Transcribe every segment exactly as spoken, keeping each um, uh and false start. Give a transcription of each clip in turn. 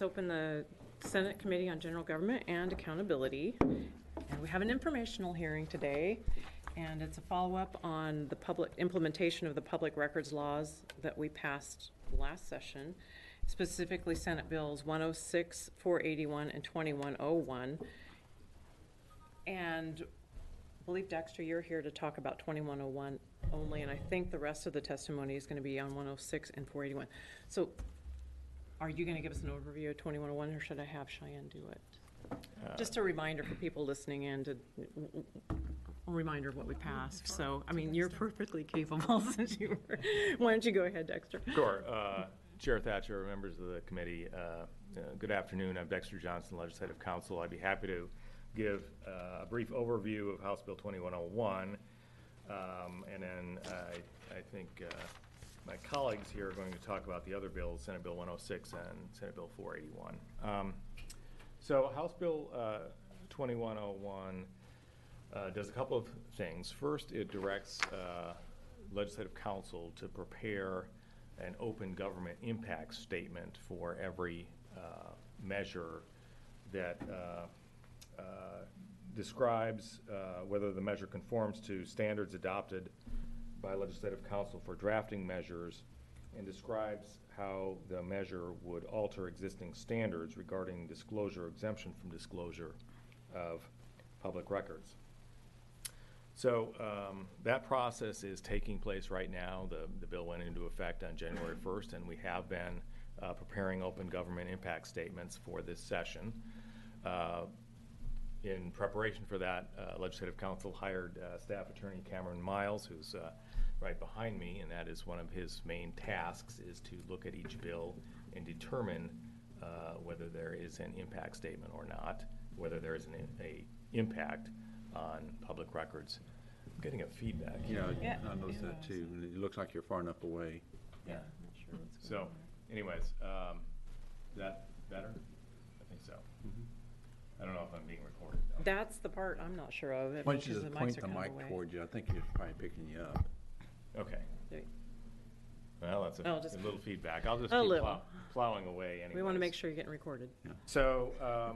open the Senate Committee on General Government and Accountability. And we have an informational hearing today, and it's a follow-up on the public implementation of the public records laws that we passed last session, specifically Senate Bills one oh six, four eighty-one, and twenty-one oh one. And I believe, Dexter, you're here to talk about twenty-one oh one only, and I think the rest of the testimony is going to be on one oh six and four eighty-one. So are you going to give us an overview of twenty-one oh one, or should I have Cheyenne do it? Uh, Just a reminder for people listening in, to a reminder of what we passed. So, I mean, you're perfectly capable since you were. Why don't you go ahead, Dexter? Sure. Uh, Chair Thatcher, members of the committee, uh, uh, good afternoon. I'm Dexter Johnson, Legislative Counsel. I'd be happy to give uh, a brief overview of House Bill twenty-one oh one, um, and then I, I think uh, my colleagues here are going to talk about the other bills, Senate Bill one oh six and Senate Bill four eighty-one. Um, so House Bill uh, twenty-one oh one uh, does a couple of things. First, it directs uh, Legislative Counsel to prepare an open government impact statement for every uh, measure that uh, Uh, describes uh, whether the measure conforms to standards adopted by Legislative Counsel for drafting measures, and describes how the measure would alter existing standards regarding disclosure, exemption from disclosure of public records. So um, that process is taking place right now. The, the bill went into effect on January first, and we have been uh, preparing open government impact statements for this session. Uh, In preparation for that, uh, Legislative Counsel hired uh, Staff Attorney Cameron Miles, who's uh, right behind me, and that is one of his main tasks, is to look at each bill and determine uh, whether there is an impact statement or not, whether there is an a impact on public records. I'm getting a feedback. Yeah, Yeah. I noticed that too. It looks like you're far enough away. Yeah, I'm not sure what's going So, on there. anyways, um, is that better? I think so. Mhm. I don't know if I'm being recorded, though. That's the part I'm not sure of. Why don't you because just the point mics are the kind of mic away. toward you? I think it's probably picking you up. Okay. There- Well, that's a, Oh, just- a little feedback. I'll just A keep little. plow- plowing away anyway. We want to make sure you're getting recorded. So, um,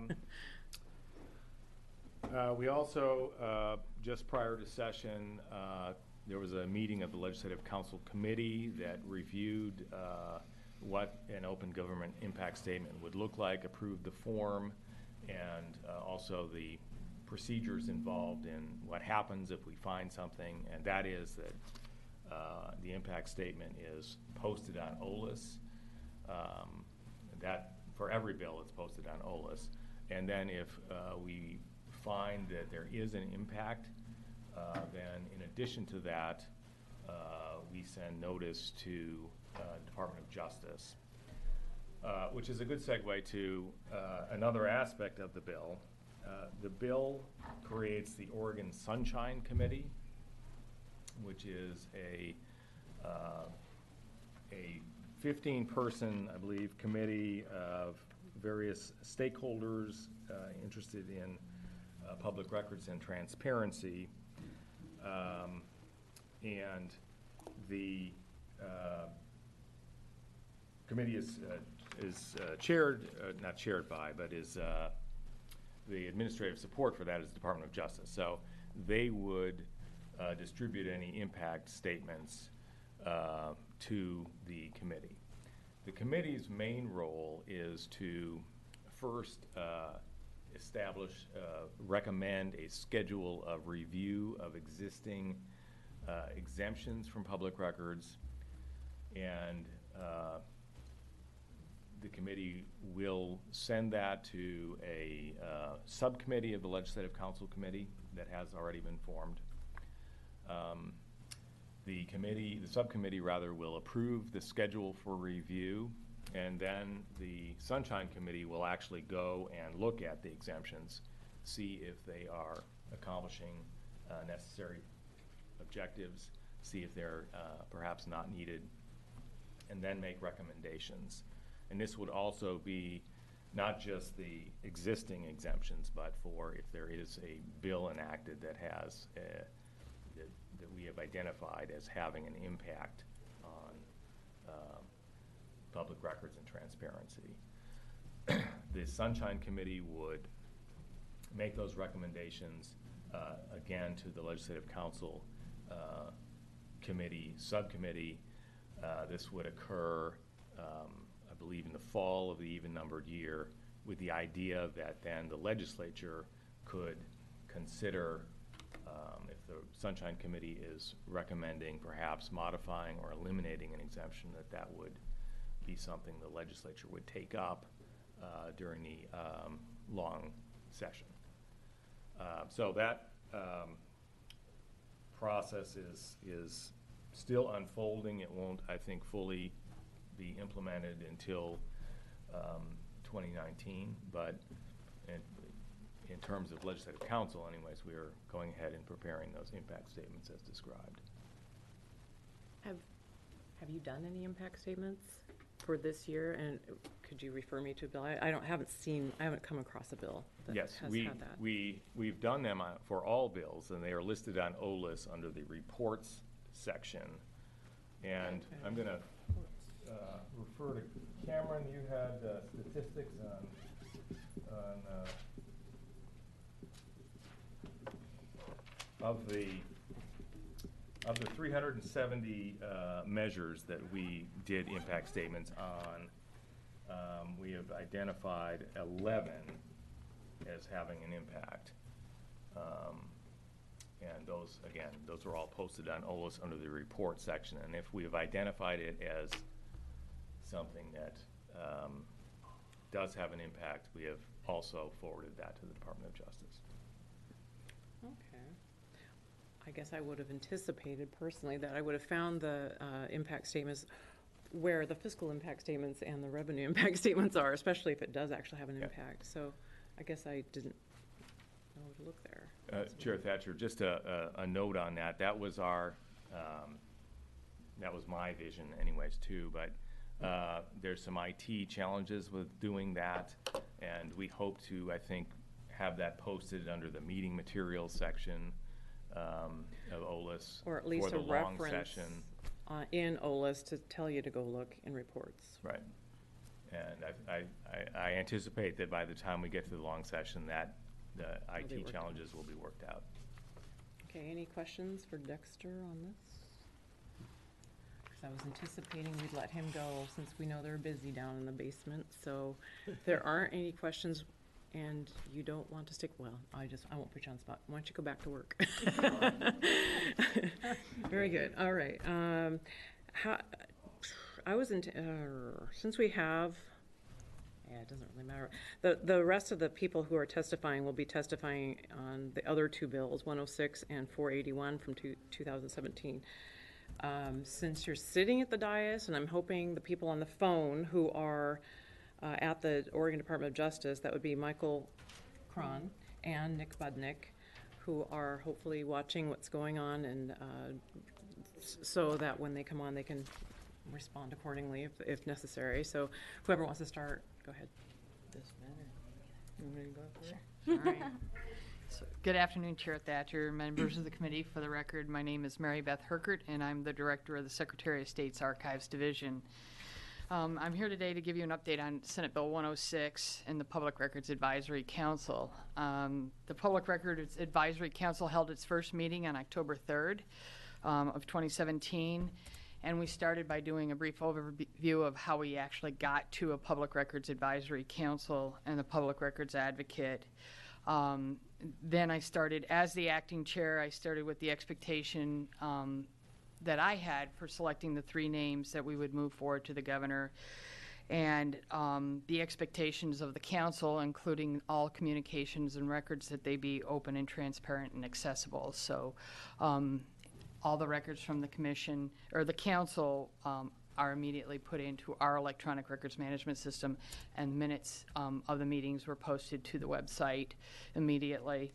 uh, we also, uh, just prior to session, uh, there was a meeting of the Legislative Council Committee that reviewed uh, what an open government impact statement would look like, approved the form, and uh, also the procedures involved in what happens if we find something, and that is that uh, the impact statement is posted on O L I S. Um, that, for every bill, it's posted on O L I S. And then if uh, we find that there is an impact, uh, then in addition to that, uh, we send notice to uh, Department of Justice, uh, which is a good segue to uh, another aspect of the bill. Uh, the bill creates the Oregon Sunshine Committee, which is a uh, a fifteen person, I believe, committee of various stakeholders uh, interested in uh, public records and transparency. Um, and the uh, committee is uh, is uh, chaired, uh, not chaired by, but is uh, the administrative support for that is the Department of Justice. So they would uh, distribute any impact statements uh, to the committee. The committee's main role is to first uh, establish, uh, recommend a schedule of review of existing uh, exemptions from public records, and uh, the committee will send that to a uh, subcommittee of the Legislative Council Committee that has already been formed. Um, the committee, the subcommittee rather, will approve the schedule for review, and then the Sunshine Committee will actually go and look at the exemptions, see if they are accomplishing uh, necessary objectives, see if they're uh, perhaps not needed, and then make recommendations. And this would also be not just the existing exemptions, but for if there is a bill enacted that has, uh, that, that we have identified as having an impact on um, public records and transparency. the Sunshine Committee would make those recommendations, uh, again, to the Legislative Council uh, Committee, Subcommittee. Uh, This would occur, um, I believe, in the fall of the even-numbered year, with the idea that then the legislature could consider, um, if the Sunshine Committee is recommending perhaps modifying or eliminating an exemption, that that would be something the legislature would take up uh, during the um, long session. Uh, so that um, process is is still unfolding. It won't, I think, fully be implemented until um, twenty nineteen, but in, in terms of Legislative Council anyways, we are going ahead and preparing those impact statements as described. Have, have you done any impact statements for this year? And could you refer me to a bill? I, I don't, haven't seen, I haven't come across a bill that Yes, has we, had that. we, we've done them on- for all bills, and they are listed on O L I S under the reports section. And Okay. I'm gonna uh, refer to Cameron. You had uh, statistics on, on, uh, of the, of the three hundred seventy uh, measures that we did impact statements on, um, we have identified eleven as having an impact. Um, And those, again, those are all posted on O L I S under the report section. And if we have identified it as something that um, does have an impact, we have also forwarded that to the Department of Justice. Okay. I guess I would have anticipated personally that I would have found the uh, impact statements where the fiscal impact statements and the revenue impact statements are, especially if it does actually have an Yeah. impact. So I guess I didn't know to look there. Uh, Chair Thatcher, just a, a, a note on that. That was our, um, that was my vision anyways too, but uh, there's some I T challenges with doing that, and we hope to, I think, have that posted under the meeting materials section um, of O L I S Or at least for the a long reference session. uh, in O L I S to tell you to go look in reports. Right. And I, I, I- I anticipate that by the time we get to the long session, that the I Will be T worked out. challenges will be worked out. Okay, any questions for Dexter on this? Because I was anticipating we'd let him go since we know they're busy down in the basement. So if there aren't any questions and you don't want to stick, well, I just, I won't put you on the spot. Why don't you go back to work? Very good, all right. Um, how, I was in, uh, since we have, yeah, it doesn't really matter. The, the rest of the people who are testifying will be testifying on the other two bills, one oh six and four eighty-one from two, 2017. Um, since you're sitting at the dais, and I'm hoping the people on the phone who are uh, at the Oregon Department of Justice, that would be Michael Cron and Nick Budnick, who are hopefully watching what's going on, and uh, s- so that when they come on, they can respond accordingly if, if necessary. So whoever wants to start, go ahead. This matter. You want me to go first? All right. So, good afternoon, Chair Thatcher, members of the committee. For the record, my name is Mary Beth Herkert, and I'm the Director of the Secretary of State's Archives Division. Um, I'm here today to give you an update on Senate Bill one oh six and the Public Records Advisory Council. Um, the Public Records Advisory Council held its first meeting on October third um, of twenty seventeen. And we started by doing a brief overview of how we actually got to a Public Records Advisory Council and a Public Records Advocate. Um, then I started, as the acting chair, I started with the expectation um, that I had for selecting the three names that we would move forward to the governor, and um, the expectations of the council, including all communications and records, that they be open and transparent and accessible. So um, all the records from the commission or the council um, are immediately put into our electronic records management system, and minutes um, of the meetings were posted to the website immediately.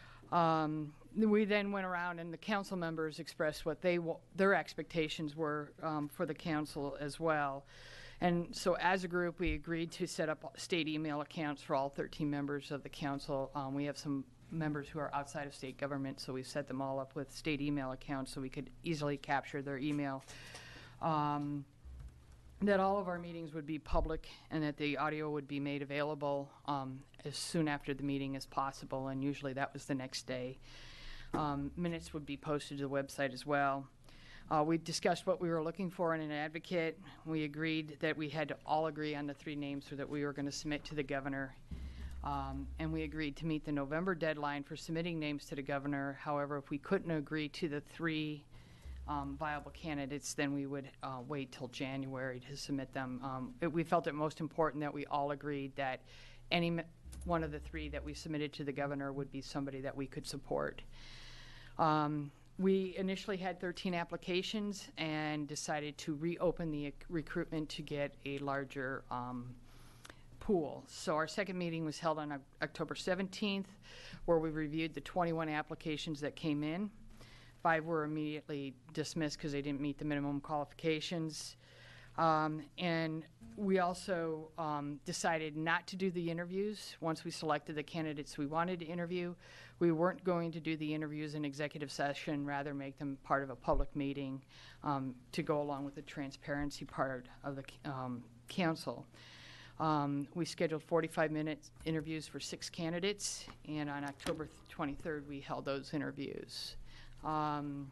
Um, we then went around and the council members expressed what they w- their expectations were um, for the council as well. And so as a group, we agreed to set up state email accounts for all thirteen members of the council. Um, we have some members who are outside of state government, so we set them all up with state email accounts so we could easily capture their email. Um, that all of our meetings would be public and that the audio would be made available um, as soon after the meeting as possible, and usually that was the next day. Um, minutes would be posted to the website as well. Uh, we discussed what we were looking for in an advocate. We agreed that we had to all agree on the three names so that we were going to submit to the governor. Um, and we agreed to meet the November deadline for submitting names to the governor. However, if we couldn't agree to the three um, viable candidates, then we would uh, wait till January to submit them. Um, it, we felt it most important that we all agreed that any m- one of the three that we submitted to the governor would be somebody that we could support. Um, we initially had thirteen applications and decided to reopen the ac- recruitment to get a larger um, pool. So our second meeting was held on o- October seventeenth, where we reviewed the twenty-one applications that came in. Five were immediately dismissed because they didn't meet the minimum qualifications. Um, and we also um, decided not to do the interviews. Once we selected the candidates we wanted to interview, we weren't going to do the interviews in executive session, rather make them part of a public meeting um, to go along with the transparency part of the um, council. Um, we scheduled forty-five minute interviews for six candidates, and on October twenty-third, we held those interviews. Um,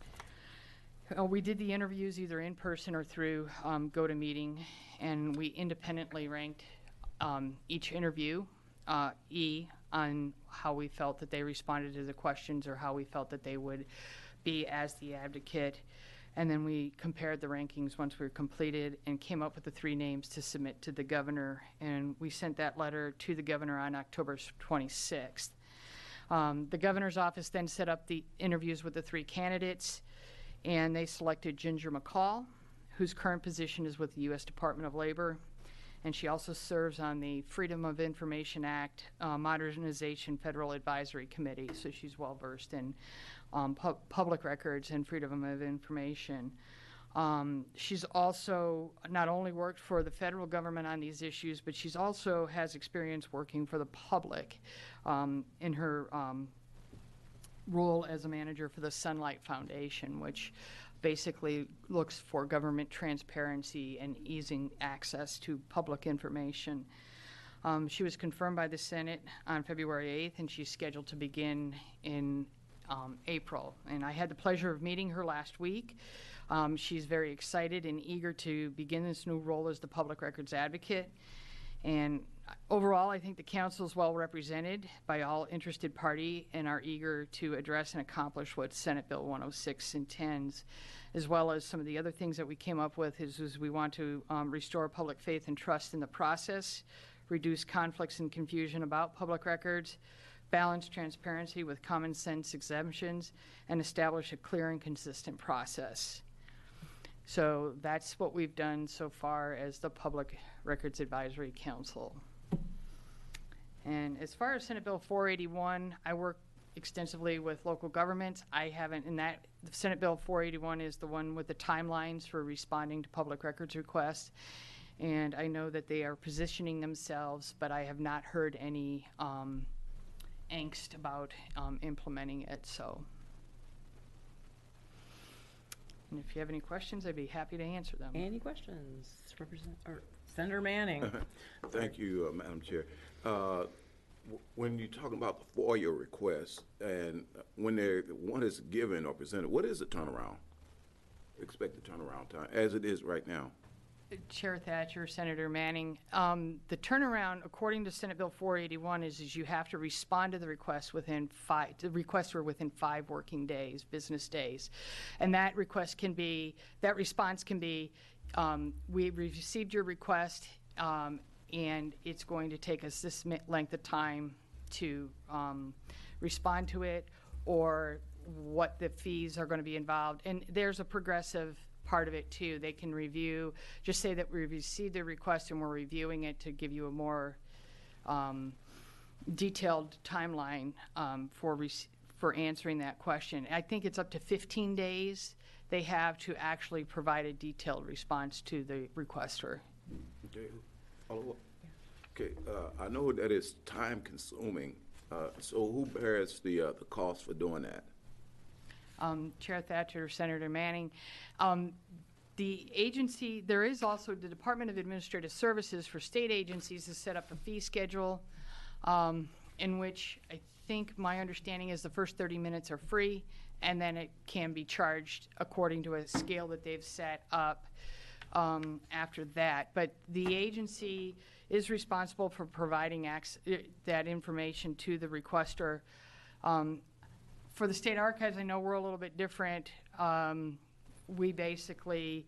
uh, we did the interviews either in person or through um, GoToMeeting, and we independently ranked um, each interview, uh, E, on how we felt that they responded to the questions or how we felt that they would be as the advocate. And then we compared the rankings once we were completed and came up with the three names to submit to the governor. And we sent that letter to the governor on October twenty-sixth. Um, the governor's office then set up the interviews with the three candidates, and they selected Ginger McCall, whose current position is with the U S Department of Labor. And she also serves on the Freedom of Information Act uh, Modernization Federal Advisory Committee, so she's well-versed in um, pu- public records and freedom of information. Um, she's also not only worked for the federal government on these issues, but she's also has experience working for the public um, in her um, role as a manager for the Sunlight Foundation, which basically looks for government transparency and easing access to public information. Um, she was confirmed by the Senate on February eighth, and she's scheduled to begin in um, April. And I had the pleasure of meeting her last week. Um, she's very excited and eager to begin this new role as the public records advocate. And overall, I think the council is well represented by all interested party and are eager to address and accomplish what Senate Bill one oh six intends, as well as some of the other things that we came up with is, is we want to um, restore public faith and trust in the process, reduce conflicts and confusion about public records, balance transparency with common sense exemptions, and establish a clear and consistent process. So that's what we've done so far as the Public Records Advisory Council. And as far as Senate Bill four eighty-one, I work extensively with local governments. I haven't, in that, Senate Bill four eighty-one is the one with the timelines for responding to public records requests. And I know that they are positioning themselves, but I have not heard any um, angst about um, implementing it, so. And if you have any questions, I'd be happy to answer them. Any questions, Represent, or Senator Manning? Thank you, uh, Madam Chair. Uh, w- When you're talking about the FOIA requests, and when they're, one is given or presented, what is the turnaround, expected turnaround time, as it is right now? Chair Thatcher, Senator Manning, um, the turnaround, according to Senate Bill four eighty-one, is, is you have to respond to the request within five, the requests were within five working days, business days. And that request can be, that response can be, um, we received your request, um, and it's going to take us this mi- length of time to um, respond to it, or what the fees are going to be involved. And there's a progressive part of it too. They can review, just say that we received the request and we're reviewing it to give you a more um, detailed timeline um, for rec- for answering that question. I think it's up to fifteen days they have to actually provide a detailed response to the requester. Okay, follow up? Okay, uh, I know that it's time consuming, uh, so who bears the, uh, the cost for doing that? Um, Chair Thatcher, Senator Manning, um, the agency, there is also the Department of Administrative Services for state agencies has set up a fee schedule um, in which I think my understanding is the first thirty minutes are free, and then it can be charged according to a scale that they've set up um, after that. But the agency is responsible for providing ac- that information to the requester. Um, for the state archives, I know we're a little bit different. Um, we basically,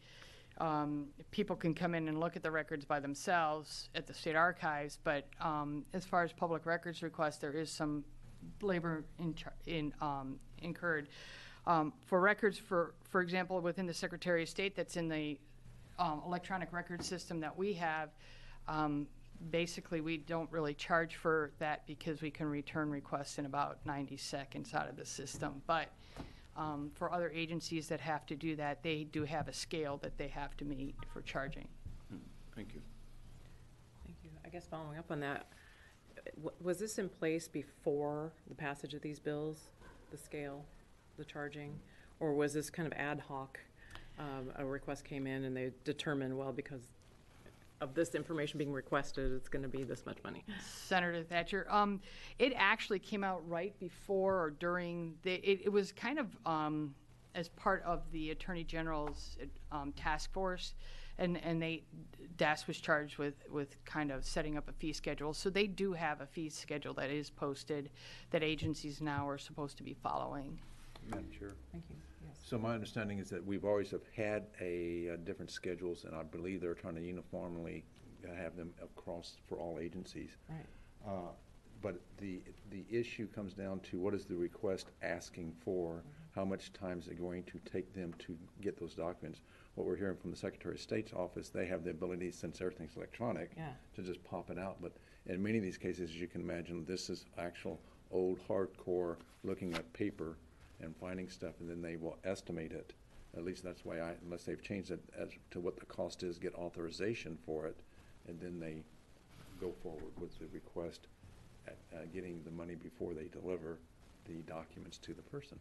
um, people can come in and look at the records by themselves at the state archives, but um, as far as public records requests, there is some labor in, char- in um, incurred. Um, for records, for, for example, within the Secretary of State that's in the um, electronic record system that we have, um, basically we don't really charge for that because we can return requests in about ninety seconds out of the system. But um, for other agencies that have to do that, they do have a scale that they have to meet for charging. Thank you. Thank you. I guess following up on that, w- was this in place before the passage of these bills, the scale, the charging? Or was this kind of ad hoc? Um, a request came in and they determined, well, because of this information being requested, it's going to be this much money. Senator Thatcher, um, it actually came out right before or during the, it, it was kind of um, as part of the Attorney General's um, task force, and, and they, D A S was charged with, with kind of setting up a fee schedule. So they do have a fee schedule that is posted that agencies now are supposed to be following. Madam Chair. Thank you. Yes. So my understanding is that we've always have had a, uh, different schedules, and I believe they're trying to uniformly uh, have them across for all agencies. Right. Uh, But the, the issue comes down to what is the request asking for? Mm-hmm. How much time is it going to take them to get those documents? What we're hearing from the Secretary of State's office, they have the ability, since everything's electronic, Yeah. to just pop it out. But in many of these cases, as you can imagine, this is actual old hardcore looking at paper and finding stuff, and then they will estimate it. At least that's the way I, unless they've changed it as to what the cost is, get authorization for it, and then they go forward with the request at uh, getting the money before they deliver the documents to the person.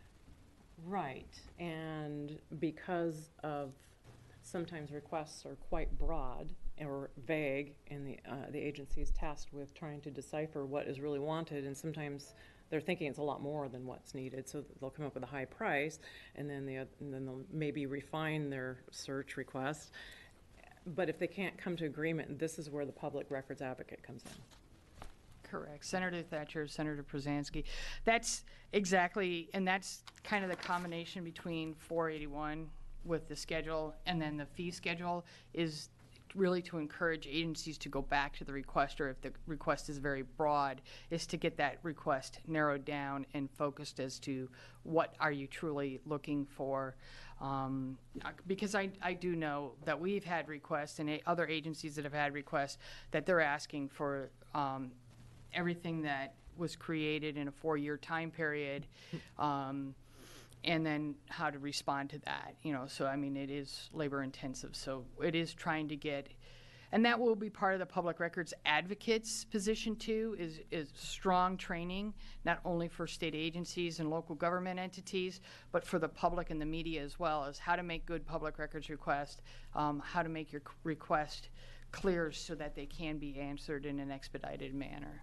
Right, and because of, sometimes requests are quite broad or vague, and the, uh, the agency is tasked with trying to decipher what is really wanted, and sometimes they're thinking it's a lot more than what's needed, so they'll come up with a high price, and then the, oth- and then they'll maybe refine their search request. But if they can't come to agreement, this is where the public records advocate comes in. Correct. Senator Thatcher, Senator Przansky. That's exactly, and that's kind of the combination between four eighty-one with the schedule and then the fee schedule is really to encourage agencies to go back to the requester if the request is very broad, is to get that request narrowed down and focused as to what are you truly looking for. Um, because I, I do know that we've had requests and a- other agencies that have had requests that they're asking for um, everything that was created in a four-year time period, um, and then how to respond to that, you know. So, I mean, it is labor-intensive, so it is trying to get, and that will be part of the public records advocates' position, too, is, is strong training, not only for state agencies and local government entities, but for the public and the media as well, as how to make good public records requests, um, how to make your request clear so that they can be answered in an expedited manner.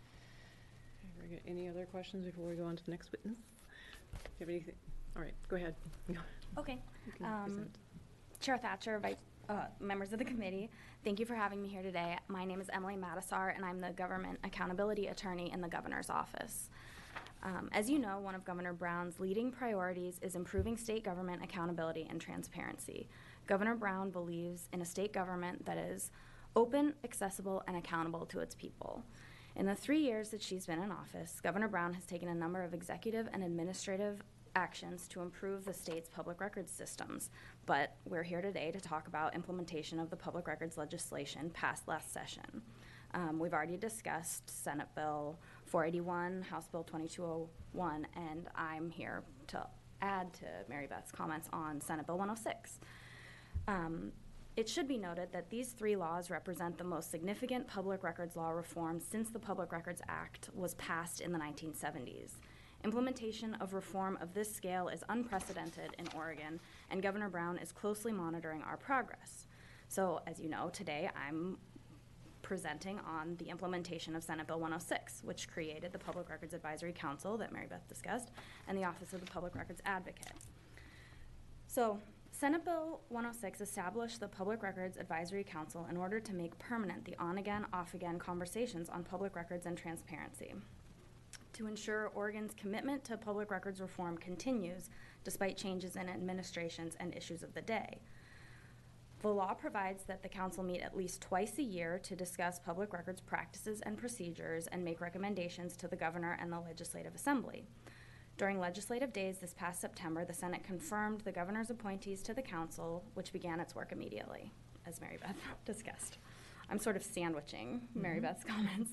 Okay, very good. Any other questions before we go on to the next witness? Do you have anything? All right, go ahead. Okay. You can Um, present. Chair Thatcher, Vice, uh, members of the committee, thank you for having me here today. My name is Emily Matasar, and I'm the Government Accountability Attorney in the Governor's Office. Um, as you know, one of Governor Brown's leading priorities is improving state government accountability and transparency. Governor Brown believes in a state government that is open, accessible, and accountable to its people. In the three years that she's been in office, Governor Brown has taken a number of executive and administrative actions to improve the state's public records systems. But we're here today to talk about implementation of the public records legislation passed last session. Um, we've already discussed Senate Bill four eighty-one, House Bill twenty-two oh one, and I'm here to add to Mary Beth's comments on Senate Bill one oh six. Um, It should be noted that these three laws represent the most significant public records law reform since the Public Records Act was passed in the nineteen seventies. Implementation of reform of this scale is unprecedented in Oregon, and Governor Brown is closely monitoring our progress. So, as you know, today I'm presenting on the implementation of Senate Bill one oh six, which created the Public Records Advisory Council that Mary Beth discussed, and the Office of the Public Records Advocate. So, Senate Bill one oh six established the Public Records Advisory Council in order to make permanent the on-again, off-again conversations on public records and transparency. To ensure Oregon's commitment to public records reform continues despite changes in administrations and issues of the day. The law provides that the council meet at least twice a year to discuss public records practices and procedures and make recommendations to the governor and the Legislative Assembly. During legislative days this past September, the Senate confirmed the governor's appointees to the council, which began its work immediately, as Mary Beth discussed. I'm sort of sandwiching mm-hmm. Mary Beth's comments.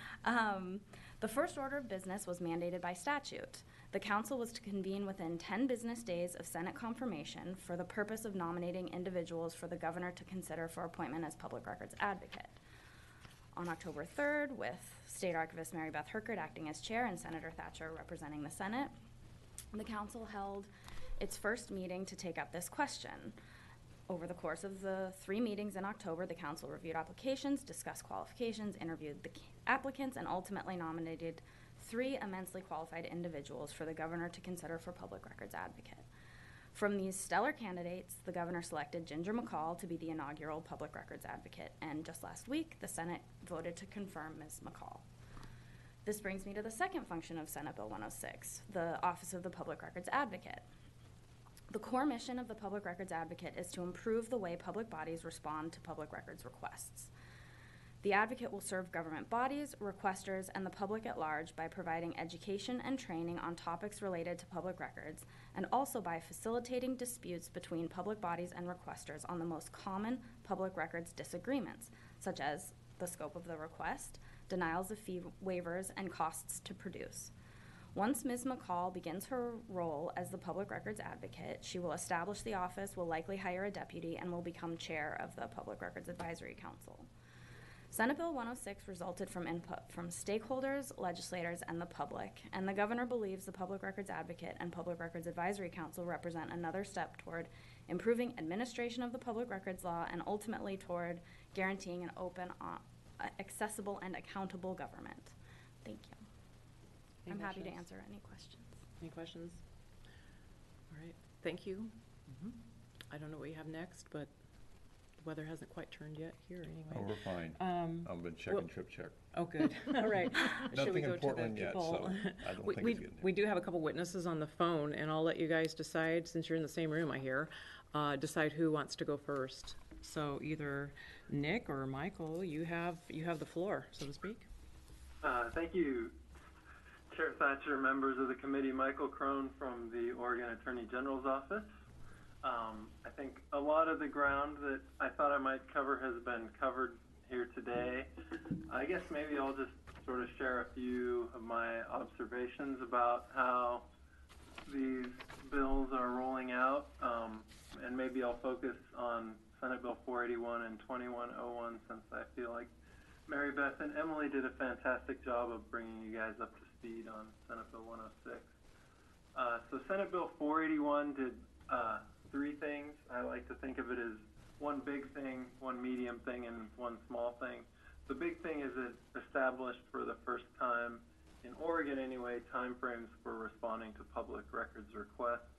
um, the first order of business was mandated by statute. The council was to convene within ten business days of Senate confirmation for the purpose of nominating individuals for the governor to consider for appointment as public records advocate. On October third, with State Archivist Mary Beth Herkert acting as chair and Senator Thatcher representing the Senate, the council held its first meeting to take up this question. Over the course of the three meetings in October, the council reviewed applications, discussed qualifications, interviewed the applicants, and ultimately nominated three immensely qualified individuals for the governor to consider for public records advocate. From these stellar candidates, the governor selected Ginger McCall to be the inaugural public records advocate, and just last week, the Senate voted to confirm Miz McCall. This brings me to the second function of Senate Bill one oh six, the Office of the Public Records Advocate. The core mission of the Public Records Advocate is to improve the way public bodies respond to public records requests. The advocate will serve government bodies, requesters, and the public at large by providing education and training on topics related to public records, and also by facilitating disputes between public bodies and requesters on the most common public records disagreements, such as the scope of the request, denials of fee waivers, and costs to produce. Once Miz McCall begins her role as the Public Records Advocate, she will establish the office, will likely hire a deputy, and will become chair of the Public Records Advisory Council. Senate Bill one oh six resulted from input from stakeholders, legislators, and the public, and the governor believes the Public Records Advocate and Public Records Advisory Council represent another step toward improving administration of the public records law and ultimately toward guaranteeing an open, uh, accessible, and accountable government. Thank you. Any I'm happy to questions? answer any questions. Any questions? All right, thank you. Mm-hmm. I don't know what you have next, but the weather hasn't quite turned yet here Oh, anyway. we're fine. Um, I've been checking well- trip check. Oh, good. All right. Should Nothing we in go to the Portland yet, people? so I don't We- think we- it's getting there. We do have a couple witnesses on the phone, and I'll let you guys decide, since you're in the same room, I hear, uh, decide who wants to go first. So either Nick or Michael, you have, you have the floor, so to speak. Uh, thank you, Chair Thatcher, members of the committee. Michael Crone from the Oregon Attorney General's office. Um, I think a lot of the ground that I thought I might cover has been covered here today. I guess maybe I'll just sort of share a few of my observations about how these bills are rolling out, um, and maybe I'll focus on Senate Bill four eighty-one and twenty-one oh one, since I feel like Mary Beth and Emily did a fantastic job of bringing you guys up to speed on Senate Bill one oh six. Uh, so Senate Bill four eighty-one did uh, three things. I like to think of it as one big thing, one medium thing, and one small thing. The big thing is it established for the first time, in Oregon anyway, timeframes for responding to public records requests.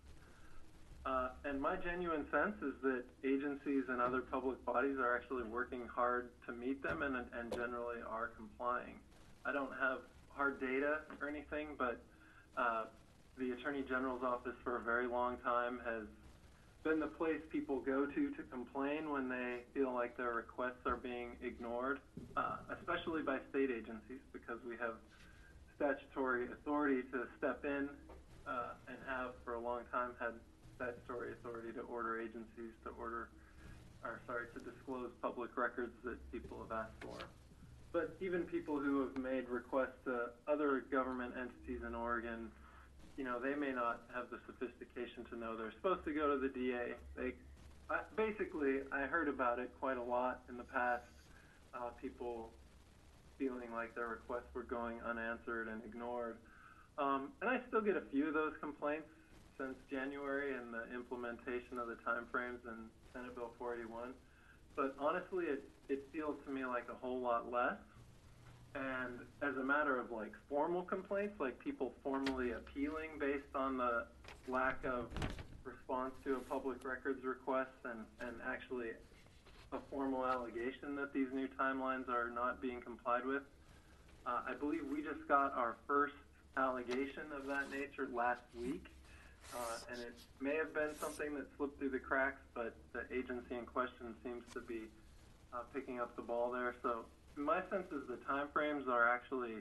Uh, and my genuine sense is that agencies and other public bodies are actually working hard to meet them and, and generally are complying. I don't have hard data or anything, but uh, the Attorney General's office for a very long time has been the place people go to to complain when they feel like their requests are being ignored, uh, especially by state agencies, because we have statutory authority to step in uh, and have for a long time had statutory authority to order agencies to order, or sorry, to disclose public records that people have asked for. But even people who have made requests to other government entities in Oregon, you know, they may not have the sophistication to know they're supposed to go to the D A. They, I, basically, I heard about it quite a lot in the past, uh, people feeling like their requests were going unanswered and ignored. Um, and I still get a few of those complaints since January and the implementation of the timeframes in Senate Bill four eighty-one. But honestly, it, it feels to me like a whole lot less. And as a matter of like formal complaints, like people formally appealing based on the lack of response to a public records request and, and actually a formal allegation that these new timelines are not being complied with. Uh, I believe we just got our first allegation of that nature last week. Uh, and it may have been something that slipped through the cracks, but the agency in question seems to be uh, picking up the ball there. So my sense is the timeframes are actually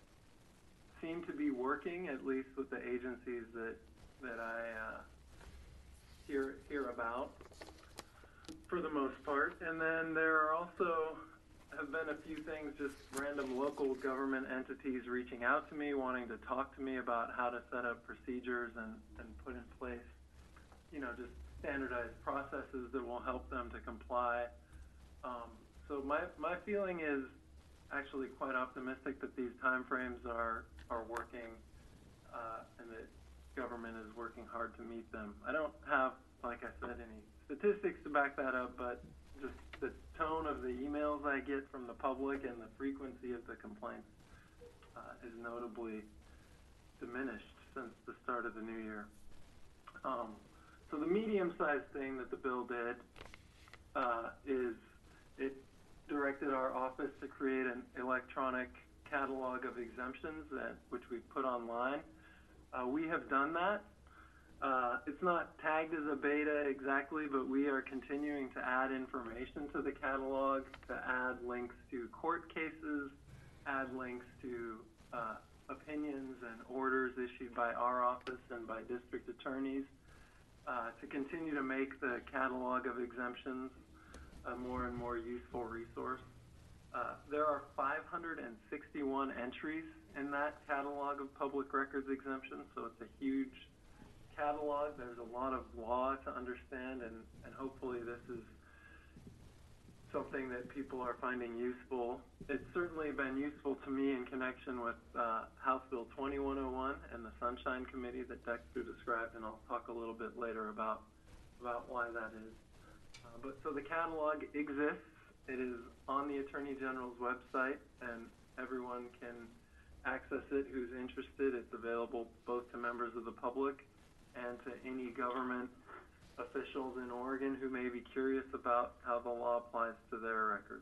seem to be working, at least with the agencies that that I uh, hear hear about, for the most part. And then there are also have been a few things, just random local government entities reaching out to me, wanting to talk to me about how to set up procedures and, and put in place, you know, just standardized processes that will help them to comply. Um, so my, my feeling is actually quite optimistic that these timeframes are, are working uh, and that government is working hard to meet them. I don't have, like I said, any statistics to back that up, but just the tone of the emails I get from the public and the frequency of the complaints uh, is notably diminished since the start of the new year. Um, so the medium-sized thing that the bill did uh, is it directed our office to create an electronic catalog of exemptions that, which we put online. Uh, we have done that. Uh, it's not tagged as a beta exactly, but we are continuing to add information to the catalog, to add links to court cases, add links to uh, opinions and orders issued by our office and by district attorneys, uh, to continue to make the catalog of exemptions a more and more useful resource. Uh, there are five hundred sixty-one entries in that catalog of public records exemptions, so it's a huge catalog. There's a lot of law to understand, and, and hopefully this is something that people are finding useful. It's certainly been useful to me in connection with uh, House Bill twenty-one oh one and the Sunshine Committee that Dexter described, and I'll talk a little bit later about, about why that is. Uh, but so the catalog exists. It is on the Attorney General's website, and everyone can access it who's interested. It's available both to members of the public and to any government officials in Oregon who may be curious about how the law applies to their records.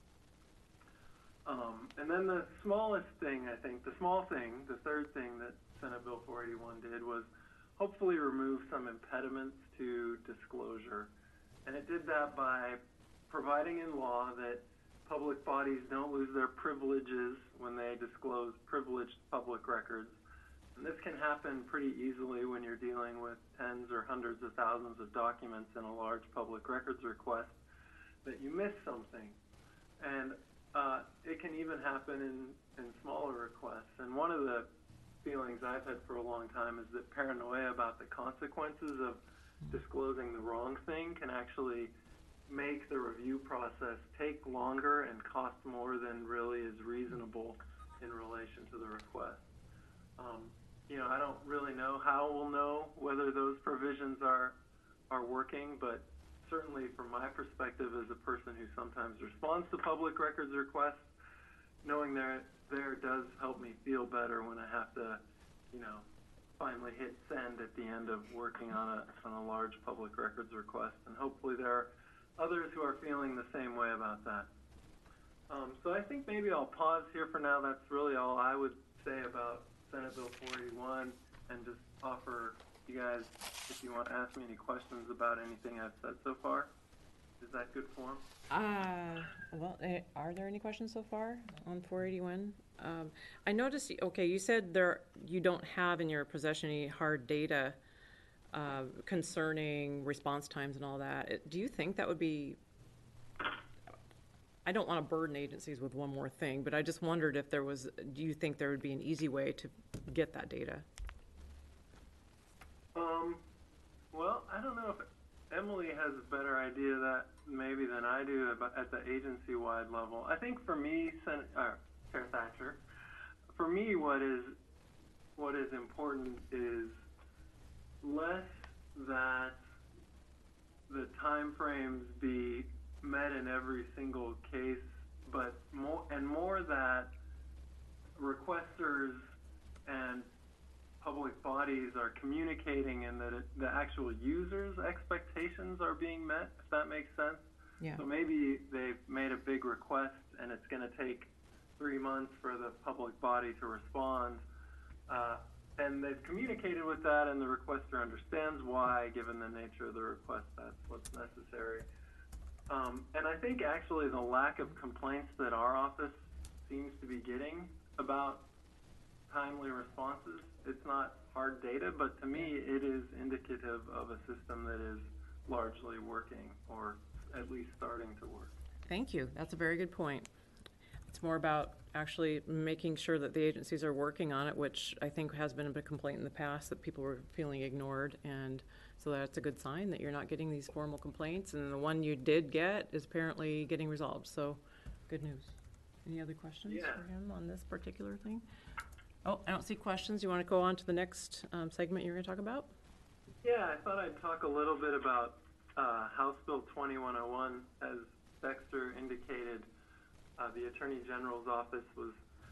Um, and then the smallest thing, I think, the small thing, the third thing that Senate Bill four eighty-one did was hopefully remove some impediments to disclosure. And it did that by providing in law that public bodies don't lose their privileges when they disclose privileged public records. And this can happen pretty easily when you're dealing with tens or hundreds of thousands of documents in a large public records request, that you miss something. And uh, it can even happen in, in smaller requests. And one of the feelings I've had for a long time is that paranoia about the consequences of disclosing the wrong thing can actually make the review process take longer and cost more than really is reasonable in relation to the request. Um, you know, I don't really know how we'll know whether those provisions are are working, but certainly from my perspective as a person who sometimes responds to public records requests, knowing there there does help me feel better when I have to, you know, finally hit send at the end of working on a on a large public records request, and hopefully there are others who are feeling the same way about that. Um, so I think maybe I'll pause here for now. That's really all I would say about Senate Bill four eighty-one, and just offer you guys, if you want to ask me any questions about anything I've said so far. Is that good form? Uh, well, eh, are there any questions so far on four eighty-one? Um, I noticed, okay, you said there, you don't have in your possession any hard data uh, concerning response times and all that. It- Do you think that would be, I don't want to burden agencies with one more thing, but I just wondered if there was, do you think there would be an easy way to get that data? Um, well, I don't know if Emily has a better idea that maybe than I do about at the agency-wide level. I think for me, Sen- uh, Chair Thatcher, for me, what is what is important is less that the timeframes be met in every single case, but more and more that requesters and public bodies are communicating and that it, the actual users' expectations are being met, if that makes sense. Yeah. So maybe they've made a big request and it's going to take three months for the public body to respond. Uh, and they've communicated with that and the requester understands why, given the nature of the request, that's what's necessary. Um, and I think actually the lack of complaints that our office seems to be getting about timely responses, it's not hard data, but to me it is indicative of a system that is largely working, or at least starting to work. Thank you. That's a very good point. It's more about actually making sure that the agencies are working on it, which I think has been a big complaint in the past, that people were feeling ignored. And so that's a good sign that you're not getting these formal complaints. And the one you did get is apparently getting resolved. So good news. Any other questions Yeah. for him on this particular thing? Oh, I don't see questions. You want to go on to the next um, segment you're going to talk about? Yeah, I thought I'd talk a little bit about uh, House Bill twenty-one oh one. As Dexter indicated, uh, the Attorney General's office was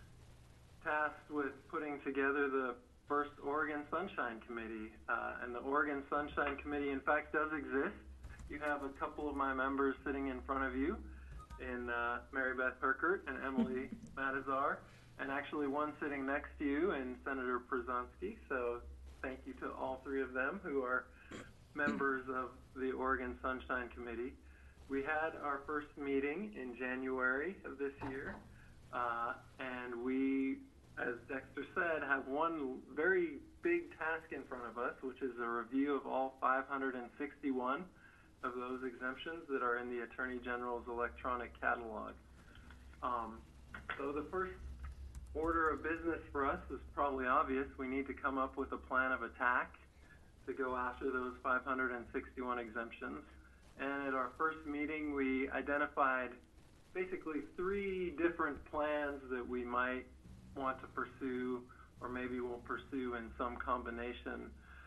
tasked with putting together the first Oregon Sunshine Committee. Uh, and the Oregon Sunshine Committee, in fact, does exist. You have a couple of my members sitting in front of you, in uh, Mary Beth Herkert and Emily Matazar, and actually one sitting next to you in Senator Przonski. So thank you to all three of them who are members of the Oregon Sunshine Committee. We had our first meeting in January of this year, uh, and we, as Dexter said, have one very big task in front of us, which is a review of all five hundred sixty-one of those exemptions that are in the Attorney General's electronic catalog. Um, so the first order of business for us is probably obvious. We need to come up with a plan of attack to go after those five hundred sixty-one exemptions. And at our first meeting, we identified basically three different plans that we might want to pursue, or maybe we'll pursue in some combination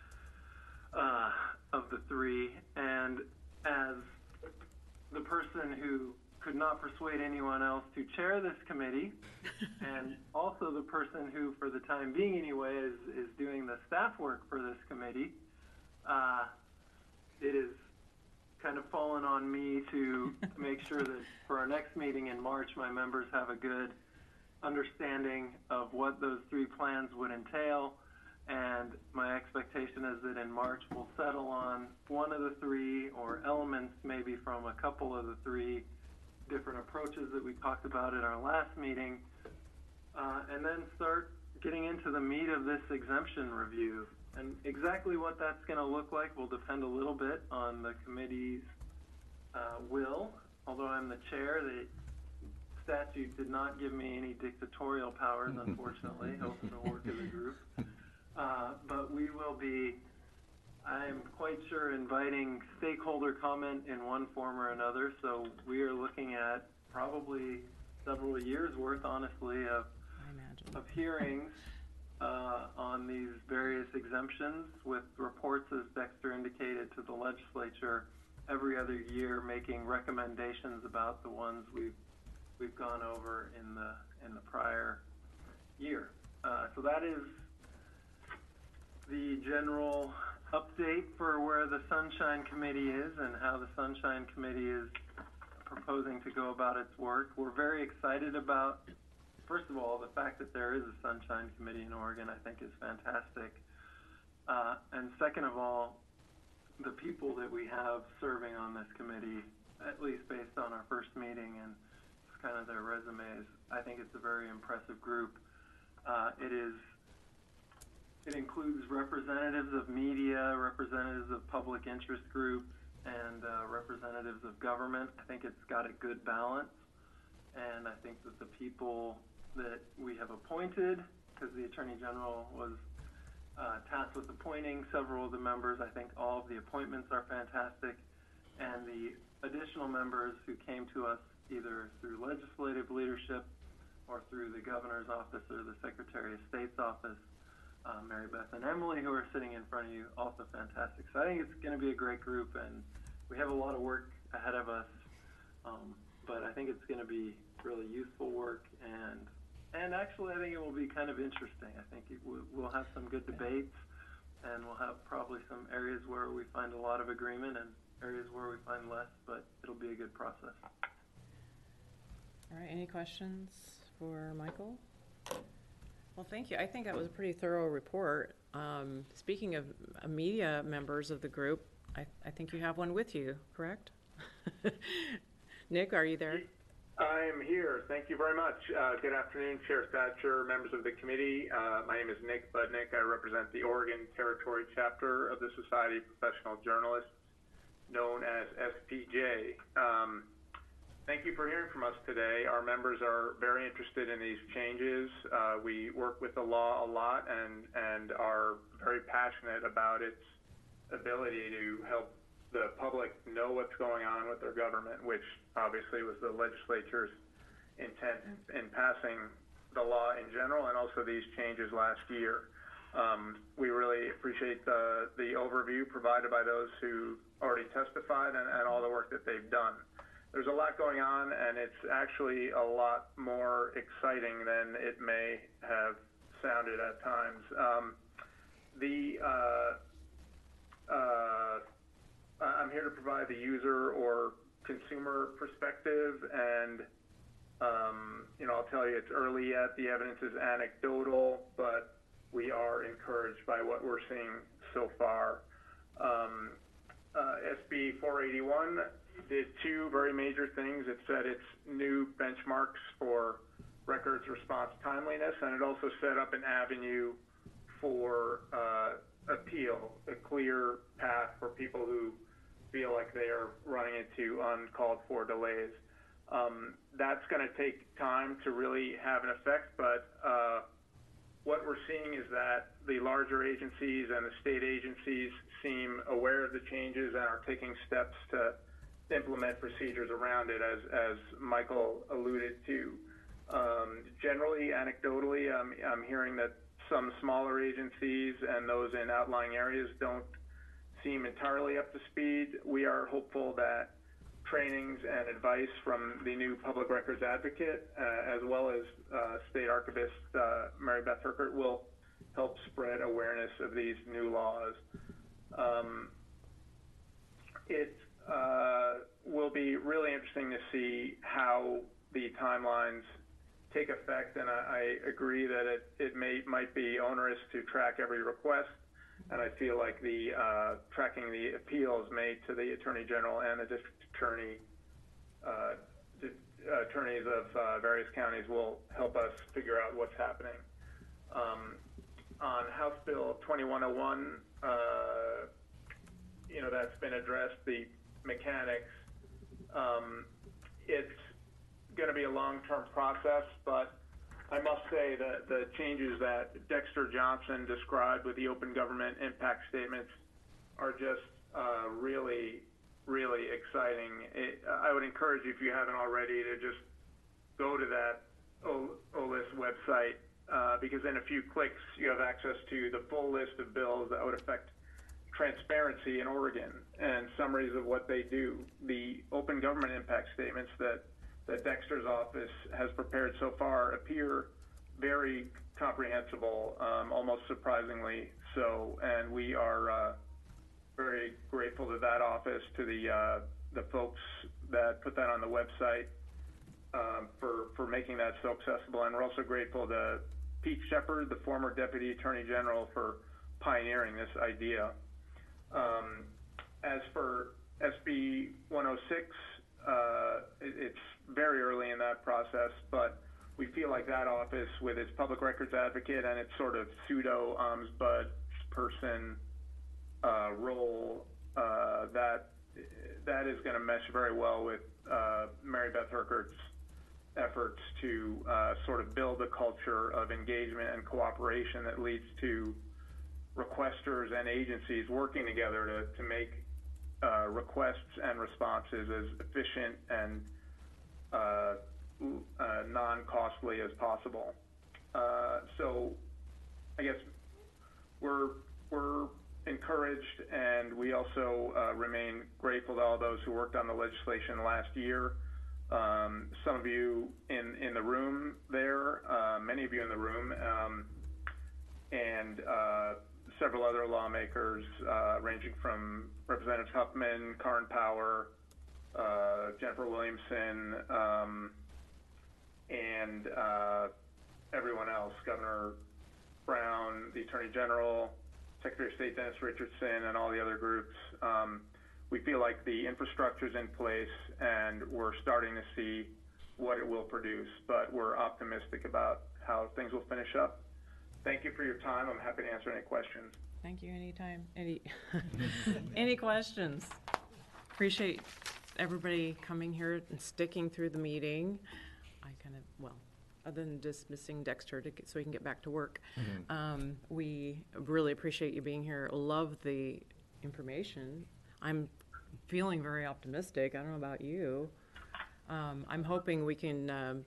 uh, of the three. And as the person who could not persuade anyone else to chair this committee, and also the person who, for the time being anyway, is, is doing the staff work for this committee, uh, it is kind of fallen on me to make sure that for our next meeting in March, my members have a good understanding of what those three plans would entail. And my expectation is that in March we'll settle on one of the three, or elements maybe from a couple of the three different approaches that we talked about at our last meeting, uh, and then start getting into the meat of this exemption review. And exactly what that's going to look like will depend a little bit on the committee's uh, will. Although I'm the chair, the statute did not give me any dictatorial powers, unfortunately. Hoping to work as a group. Uh, but we will be, I'm quite sure, inviting stakeholder comment in one form or another. So we are looking at probably several years worth, honestly, of, I imagine. of hearings uh, on these various exemptions, with reports, as Dexter indicated, to the legislature every other year, making recommendations about the ones we've we've gone over in the in the prior year. Uh, so that is the general update for where the Sunshine Committee is and how the Sunshine Committee is proposing to go about its work. We're very excited about, first of all, the fact that there is a Sunshine Committee in Oregon, I think is fantastic. Uh, and second of all, the people that we have serving on this committee, at least based on our first meeting and kind of their resumes, I think it's a very impressive group. Uh, it is, it includes representatives of media, representatives of public interest groups, and uh, representatives of government. I think it's got a good balance, and I think that the people that we have appointed, because the Attorney General was uh, tasked with appointing several of the members, I think all of the appointments are fantastic, and the additional members who came to us either through legislative leadership or through the Governor's office or the Secretary of State's office uh, Mary Beth and Emily, who are sitting in front of you, also fantastic. So I think it's going to be a great group, and we have a lot of work ahead of us, um, but I think it's going to be really useful work, and and actually I think it will be kind of interesting. I think it, we'll have some good debates, and we'll have probably some areas where we find a lot of agreement and areas where we find less, but it'll be a good process. All right, any questions for Michael? Well, thank you. I think that was a pretty thorough report. Um, speaking of uh, media members of the group, I, I think you have one with you, correct? Nick, are you there? I am here. Thank you very much. Uh, good afternoon, Chair Thatcher, members of the committee. Uh, my name is Nick Budnick. I represent the Oregon Territory chapter of the Society of Professional Journalists, known as S P J. Um, thank you for hearing from us today. Our members are very interested in these changes. Uh, we work with the law a lot and, and are very passionate about its ability to help the public know what's going on with their government, which obviously was the legislature's intent in, in passing the law in general and also these changes last year. Um, we really appreciate the, the overview provided by those who already testified and, and all the work that they've done. There's a lot going on, and it's actually a lot more exciting than it may have sounded at times. Um, the uh, uh, I'm here to provide the user or consumer perspective, and um, you know, I'll tell you it's early yet. The evidence is anecdotal, but we are encouraged by what we're seeing so far. Um, uh, S B four eighty-one did two very major things. It set its new benchmarks for records response timeliness, and it also set up an avenue for uh, appeal, a clear path for people who feel like they are running into uncalled for delays. Um, that's going to take time to really have an effect, but uh, what we're seeing is that the larger agencies and the state agencies seem aware of the changes and are taking steps to implement procedures around it, as, as Michael alluded to. Um, generally, anecdotally, I'm, I'm hearing that some smaller agencies and those in outlying areas don't seem entirely up to speed. We are hopeful that trainings and advice from the new public records advocate, uh, as well as uh, state archivist uh, Mary Beth Herkert, will help spread awareness of these new laws. Um, it uh, will be really interesting to see how the timelines take effect, and I, I agree that it, it may might be onerous to track every request. And I feel like the uh, tracking the appeals made to the Attorney General and the District Attorney, uh, di attorneys of uh, various counties will help us figure out what's happening. Um, on House Bill twenty-one oh one, uh, you know, that's been addressed, the mechanics. Um, it's going to be a long-term process, but I must say that the changes that Dexter Johnson described with the open government impact statements are just uh, really, really exciting. It, I would encourage you, if you haven't already, to just go to that O L I S website, uh, because in a few clicks you have access to the full list of bills that would affect transparency in Oregon and summaries of what they do. The open government impact statements that that Dexter's office has prepared so far appear very comprehensible, um, almost surprisingly so, and we are uh, very grateful to that office, to the uh, the folks that put that on the website um, for, for making that so accessible, and we're also grateful to Pete Shepard, the former Deputy Attorney General, for pioneering this idea. Um, as for S B one oh six, uh, it, it's very early in that process, but we feel like that office, with its public records advocate and its sort of pseudo ombudsperson uh, role, uh, that that is going to mesh very well with uh, Mary Beth Herkert's efforts to uh, sort of build a culture of engagement and cooperation that leads to requesters and agencies working together to, to make uh, requests and responses as efficient and uh, uh, non-costly as possible. Uh, so I guess we're, we're encouraged, and we also uh, remain grateful to all those who worked on the legislation last year. Um, some of you in, in the room there, uh, many of you in the room, um, and uh, several other lawmakers, uh, ranging from Representatives Huffman, Karn Power, uh, Jennifer Williamson, um, and uh, everyone else, Governor Brown, the Attorney General, Secretary of State Dennis Richardson, and all the other groups. Um, we feel like the infrastructure is in place, and we're starting to see what it will produce, but we're optimistic about how things will finish up. Thank you for your time. I'm happy to answer any questions. Thank you, anytime. Any, any questions? Appreciate everybody coming here and sticking through the meeting. I kind of, well, other than dismissing Dexter to get, so he can get back to work. Um, we really appreciate you being here. Love the information. I'm feeling very optimistic. I don't know about you. Um, I'm hoping we can um,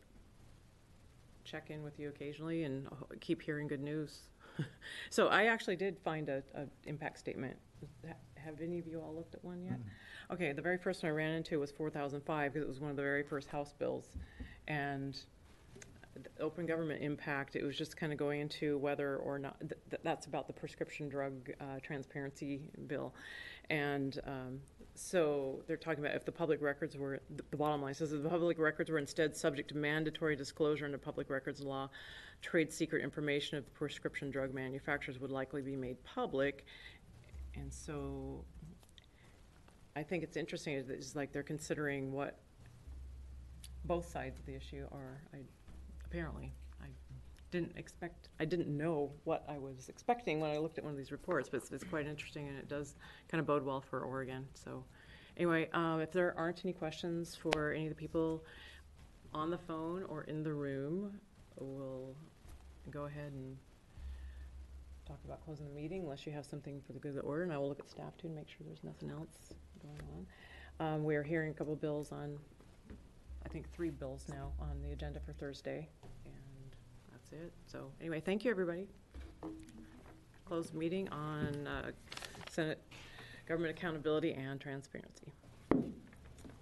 check in with you occasionally and ho- keep hearing good news. So I actually did find a, a impact statement. Ha- Have any of you all looked at one yet? Okay, the very first one I ran into was four thousand five because it was one of the very first House bills. And the open government impact, it was just kind of going into whether or not, th- th- that's about the prescription drug uh, transparency bill. And um, so they're talking about if the public records were, the the bottom line says if the public records were instead subject to mandatory disclosure under public records law, trade secret information of the prescription drug manufacturers would likely be made public. And so I think it's interesting, is that it's like they're considering what both sides of the issue are. I, apparently, I didn't expect, I didn't know what I was expecting when I looked at one of these reports, but it's, it's quite interesting, and it does kind of bode well for Oregon. So anyway, um, if there aren't any questions for any of the people on the phone or in the room, we'll go ahead and talk about closing the meeting, unless you have something for the good of the order, and I will look at staff too and make sure there's nothing else going on. Um, we are hearing a couple bills on, I think three bills now on the agenda for Thursday, and that's it. So anyway, thank you, everybody. Closed meeting on uh, Senate government accountability and transparency.